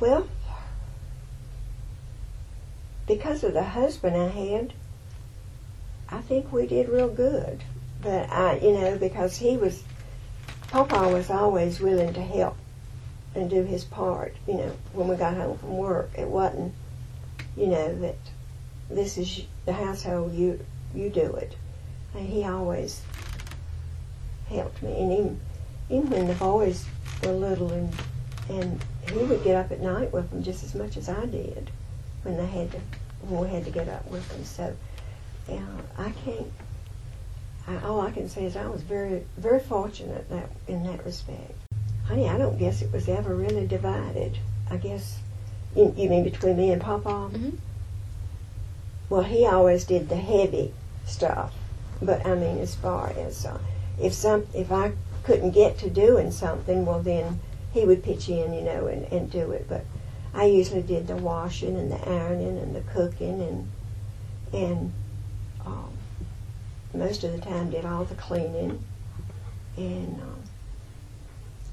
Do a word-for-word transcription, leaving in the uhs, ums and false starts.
Well, because of the husband I had, I think we did real good. But I, you know, because he was, Papa was always willing to help and do his part. You know, when we got home from work, it wasn't, you know, that this is the household, you you do it. And he always helped me, and even even when the boys were little, and and he would get up at night with them just as much as I did when they had to when we had to get up with them. So uh, I can't. I, all I can say is I was very very fortunate that in that respect. Honey, I don't guess it was ever really divided. I guess you, you mean between me and Papa? Mm-hmm. Well, he always did the heavy stuff, but I mean, as far as uh, if some if I couldn't get to doing something, well then he would pitch in, you know, and, and do it. But I usually did the washing and the ironing and the cooking, and and um, most of the time did all the cleaning, and um,